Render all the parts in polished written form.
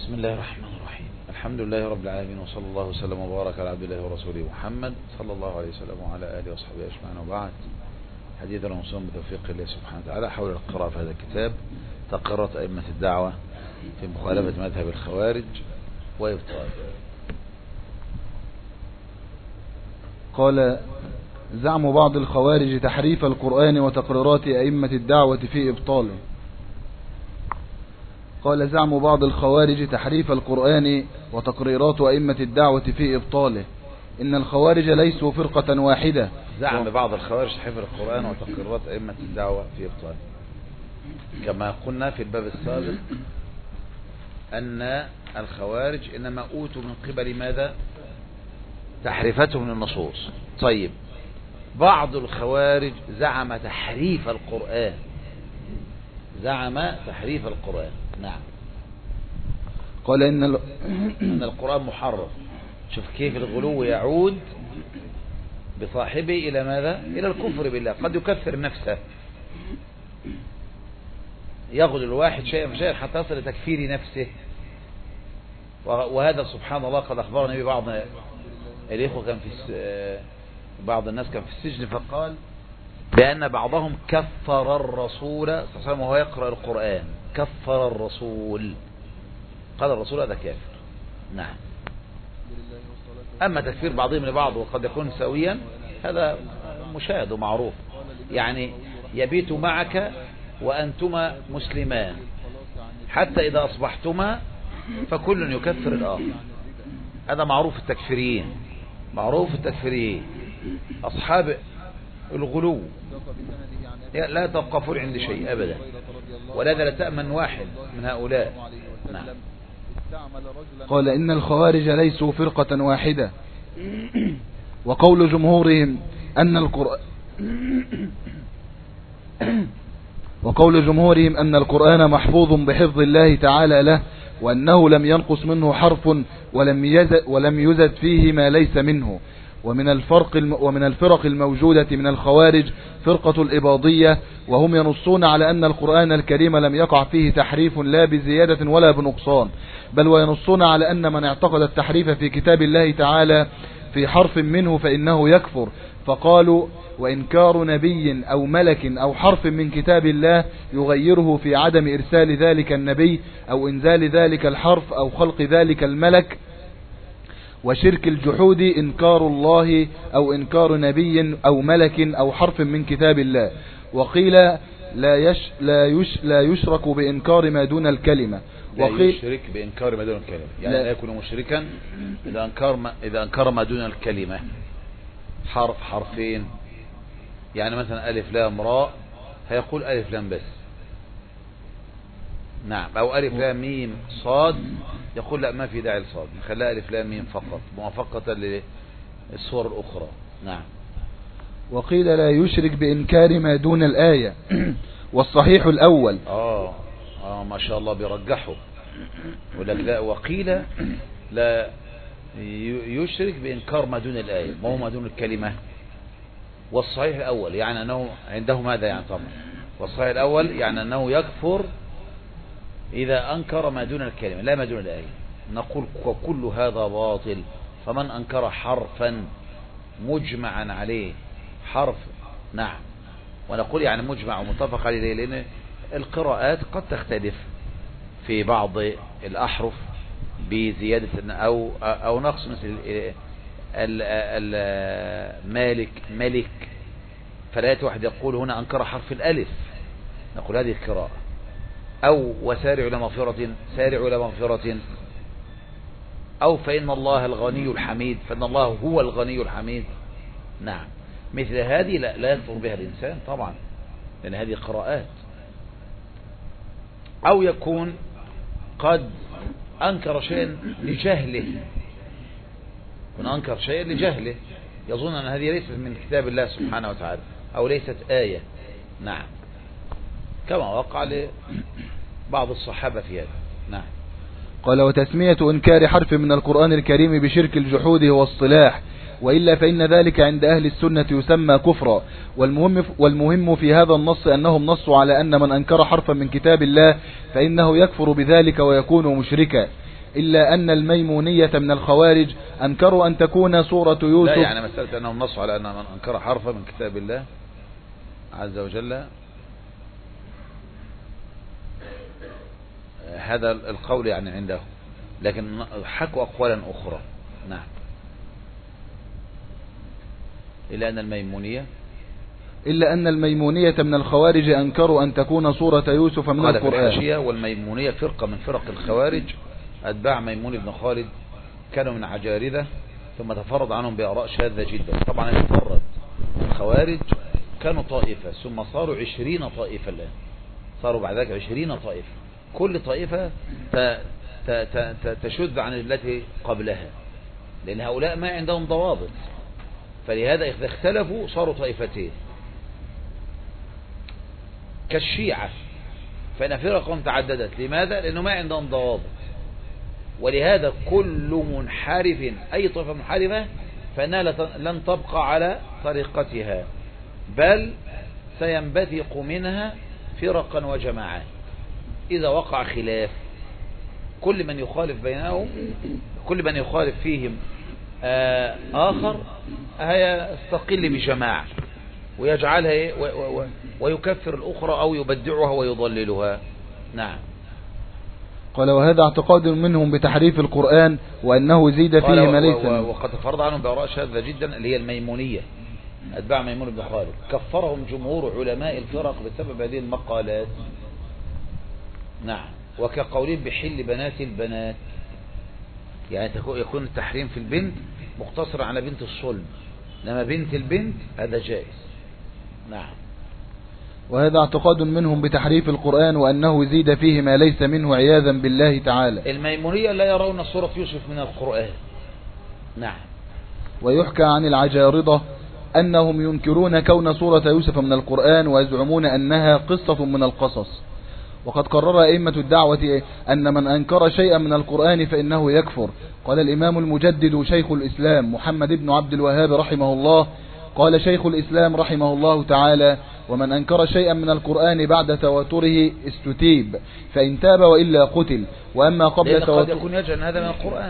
بسم الله الرحمن الرحيم. الحمد لله رب العالمين، وصلى الله وسلم وبارك على عبد الله ورسوله محمد صلى الله عليه وسلم وعلى آله وصحبه أجمعين، وبعد. حديثنا وصوم بتوفيق الله سبحانه وتعالى حول القراءة في هذا الكتاب، تقررت أئمة الدعوة في مخالفة مذهب الخوارج وإبطال. قال: زعم بعض الخوارج تحريف القرآن وتقريرات أئمة الدعوة في إبطاله. قال: زعم بعض الخوارج تحريف القرآن وتقريرات أئمة الدعوة في إبطاله. إن الخوارج ليسوا فرقة واحدة. زعم بعض الخوارج تحريف القرآن وتقريرات أئمة الدعوة في إبطاله، كما قلنا في الباب السابق أن الخوارج إنما أوتوا من قبل ماذا؟ تحريفتهم للنصوص. طيب، بعض الخوارج زعم تحريف القرآن، زعم تحريف القرآن. نعم، قال إن القرآن محرف. شوف كيف الغلو يعود بصاحبه إلى ماذا؟ إلى الكفر بالله. قد يكفر نفسه، يغلو الواحد شيئا فشيئا حتى يصل لتكفير نفسه. وهذا سبحان الله قد أخبرني ببعض الإخوة كان في بعض الناس كان في السجن، فقال بأن بعضهم كفر الرسول صلى الله عليه وسلم وهو يقرأ القرآن. كفر الرسول، قال الرسول هذا كافر. نعم. أما تكفير بعضهم لبعض وقد يكون سويا هذا مشاهد ومعروف، يعني يبيت معك وأنتما مسلمان حتى إذا أصبحتما فكل يكفر الآخر. هذا معروف التكفيريين، معروف التكفيريين أصحاب الغلو لا توقفون عند شيء أبدا، ولذا لا تأمن واحد من هؤلاء. نعم. قال: إن الخوارج ليسوا فرقة واحدة، وقول جمهورهم أن القرآن محفوظ بحفظ الله تعالى له، وأنه لم ينقص منه حرف ولم يزد فيه ما ليس منه. ومن الفرق الموجودة من الخوارج فرقة الإباضية، وهم ينصون على أن القرآن الكريم لم يقع فيه تحريف لا بزيادة ولا بنقصان، بل وينصون على أن من اعتقد التحريف في كتاب الله تعالى في حرف منه فإنه يكفر. فقالوا: وإنكار نبي أو ملك أو حرف من كتاب الله يغيره في عدم إرسال ذلك النبي أو إنزال ذلك الحرف أو خلق ذلك الملك. وشرك الجحود إنكار الله أو إنكار نبي أو ملك أو حرف من كتاب الله. وقيل لا يشرك بإنكار ما دون الكلمة. لا يشرك بإنكار ما دون الكلمة، يعني لا يكون مشركا إذا أنكر ما دون الكلمة، حرف حرفين. يعني مثلا ألف لام راء هيقول ألف لام بس. نعم. أو ألف لام ميم صاد يقول لا، ما في داعي لصاد، نخليها ألف لام ميم فقط موافقة للصور الأخرى. نعم. وقيل لا يشرك بإنكار ما دون الآية. والصحيح الأول. ما شاء الله بيرجحوا، لا. وقيل لا يشرك بإنكار ما دون الآية، ما هو ما دون الكلمة. والصحيح الأول يعني أنه عنده ماذا يعني؟ طبعا والصحيح الأول يعني أنه يكفر إذا أنكر ما دون الكلمة لا ما دون الآية. نقول وكل هذا باطل. فمن أنكر حرفا مجمعا عليه حرف. نعم. ونقول يعني مجمع ومتفق عليه، لأن القراءات قد تختلف في بعض الأحرف بزيادة أو نقص، مثل مالك فلا واحد يقول هنا أنكر حرف الألف، نقول هذه القراءة. أو وسارع إلى مغفرة، سارع إلى مغفرة. أو فإن الله الغني الحميد، فإن الله هو الغني الحميد. نعم. مثل هذه لا يكفر بها الإنسان طبعا، لأن هذه قراءات. أو يكون قد أنكر شيئا لجهله، أنكر شيئا لجهله، يظن أن هذه ليست من كتاب الله سبحانه وتعالى أو ليست آية. نعم. كما وقع لبعض الصحابة في هذا. نعم. قال: وتسمية إنكار حرف من القرآن الكريم بشرك الجحود هو الصلاح، وإلا فإن ذلك عند أهل السنة يسمى كفرا. والمهم في هذا النص أنهم نصوا على أن من أنكر حرفا من كتاب الله فإنه يكفر بذلك ويكون مشركا. إلا أن الميمونية من الخوارج أنكروا أن تكون سورة يوسف. لا يعني مسألة أنهم نصوا على أن من أنكر حرفا من كتاب الله عز وجل هذا القول يعني عنده، لكن حكوا أقوالا أخرى. نعم. إلا أن الميمونية من الخوارج أنكروا أن تكون سورة يوسف من القرآن. قال في الحاشية: والميمونية فرقة من فرق الخوارج أتباع ميمون بن خالد، كانوا من عجاردة ثم تفرد عنهم بآراء شاذة جدا. طبعا تفرد الخوارج كانوا طائفة ثم صاروا 20 طائفة الآن، صاروا بعد ذلك 20 طائفة، كل طائفة تشذ عن التي قبلها، لأن هؤلاء ما عندهم ضوابط، فلهذا إذا اختلفوا صاروا طائفتين كالشيعة، فإن فرقهم تعددت. لماذا؟ لأنه ما عندهم ضوابط، ولهذا كل منحرف أي طائفة منحرفة فإنها لن تبقى على طريقتها، بل سينبثق منها فرقا وجماعات إذا وقع خلاف. كل من يخالف بينهم، كل من يخالف فيهم آخر هيستقل بجماعة ويجعلها ويكفر الأخرى أو يبدعها ويضللها. نعم. قال: وهذا اعتقاد منهم بتحريف القرآن وأنه زيد فيه ما ليس منه. وقد فرض عنهم بآراء شاذة جدا اللي هي الميمونية، أتباع ميمون بن خالد، كفرهم جمهور علماء الفرق بسبب هذه المقالات. نعم. وكقولين بحل بنات البنات، يعني يكون التحريم في البنت مقتصر على بنت الصلب، لما بنت البنت هذا جائز. نعم. وهذا اعتقاد منهم بتحريف القرآن وأنه زيد فيه ما ليس منه عياذا بالله تعالى. الميمونية لا يرون سورة يوسف من القرآن. نعم. ويحكى عن العجاردة أنهم ينكرون كون سورة يوسف من القرآن ويزعمون أنها قصة من القصص. وقد قرر أئمة الدعوة أن من أنكر شيئا من القرآن فإنه يكفر. قال الإمام المجدد شيخ الإسلام محمد بن عبد الوهاب رحمه الله: قال شيخ الإسلام رحمه الله تعالى: ومن أنكر شيئا من القرآن بعد تواتره استتيب، فإن تاب وإلا قتل. وأما قبل تواتره قد يكون يجهل هذا من القرآن.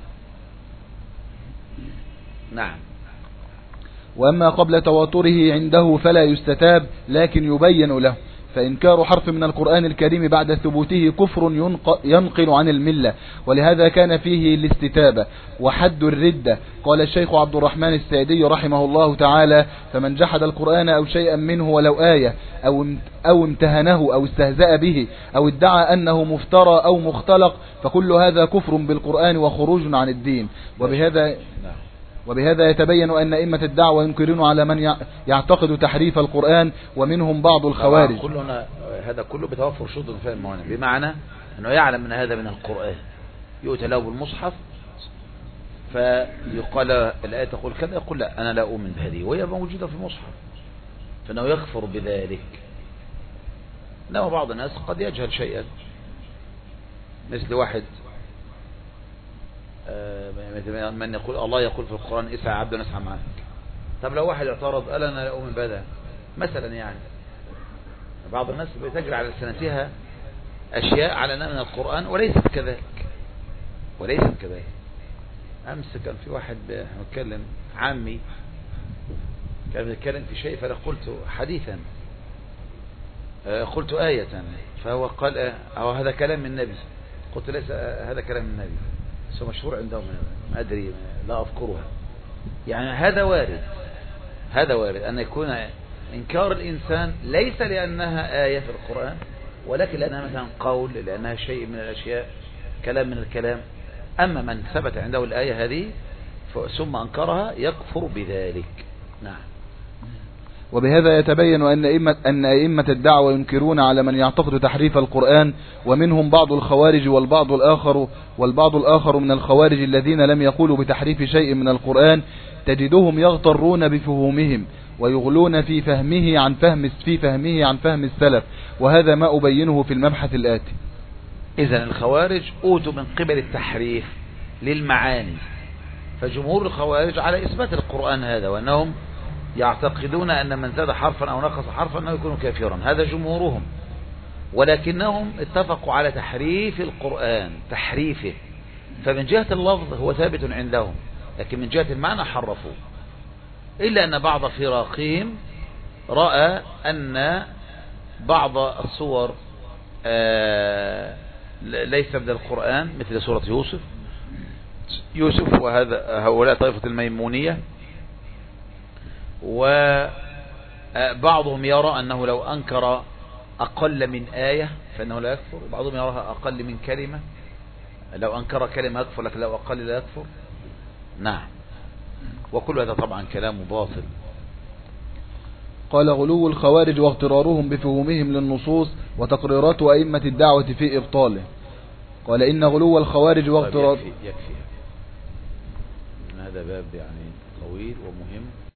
نعم. وأما قبل تواتره عنده فلا يستتاب، لكن يبين له. فإنكار حرف من القرآن الكريم بعد ثبوته كفر ينقل عن الملة، ولهذا كان فيه الاستتابة وحد الردة. قال الشيخ عبد الرحمن السعدي رحمه الله تعالى: فمن جحد القرآن أو شيئا منه ولو آية أو امتهنه أو استهزأ به أو ادعى أنه مفترى أو مختلق، فكل هذا كفر بالقرآن وخروج عن الدين. وبهذا يتبين أن أئمة الدعوة ينكرون على من يعتقد تحريف القرآن، ومنهم بعض الخوارج. هذا كله بتوفر شروط الفهم المعنى، بمعنى أنه يعلم أن هذا من القرآن، يؤتى له بالمصحف فيقال الآية تقول كذا، يقول لا أنا لا أؤمن بهذه، وهي موجودة في المصحف، فإنه يكفر بذلك. إنما بعض الناس قد يجهل شيئا، مثل واحد من يقول الله يقول في القرآن: اسعى عبد نسعى معك. طب لو واحد اعترض قال أنا لا أؤمن بهذا مثلا، يعني بعض الناس بتجري على لسانتها أشياء على أنها من القرآن وليست كذلك. أمس كان في واحد بيتكلم، عمي كان بيتكلم في شيء، فأنا قلت حديثا، قلت آية، فهو قال هذا كلام من النبي. قلت ليس هذا كلام من النبي، سو مشهور عندهم، ما أدري لا أذكرها. يعني هذا وارد أن يكون إنكار الإنسان ليس لأنها آية في القرآن، ولكن لأنها مثلا قول، لأنها شيء من الأشياء، كلام من الكلام. أما من ثبت عنده الآية هذه ثم أنكرها يكفر بذلك. نعم. وبهذا يتبين أن أئمة الدعوة ينكرون على من يعتقد تحريف القرآن، ومنهم بعض الخوارج والبعض الآخر من الخوارج الذين لم يقولوا بتحريف شيء من القرآن، تجدهم يغترون بفهومهم ويغلون في فهمه عن فهم السلف، وهذا ما أبينه في المبحث الآتي. إذن الخوارج أوتوا من قبل التحريف للمعاني، فجمهور الخوارج على إثبات القرآن هذا، وأنهم يعتقدون أن من زاد حرفا أو نقص حرفا أنه يكون كافرا، هذا جمهورهم. ولكنهم اتفقوا على تحريف القرآن، تحريفه، فمن جهة اللفظ هو ثابت عندهم، لكن من جهة المعنى حرفوه، إلا أن بعض فراقهم رأى أن بعض الصور ليس من القرآن، مثل سورة يوسف هؤلاء طائفة الميمونية. وبعضهم يرى أنه لو أنكر أقل من آية فإنه لا يكفر، وبعضهم يراها أقل من كلمة، لو أنكر كلمة يكفر لكن لو أقل لا يكفر. نعم، وكل هذا طبعا كلام باطل. قال: غلو الخوارج واغترارهم بفهومهم للنصوص وتقريرات أئمة الدعوة في إبطاله. قال: إن غلو الخوارج واغترار يكفي. هذا باب يعني طويل ومهم.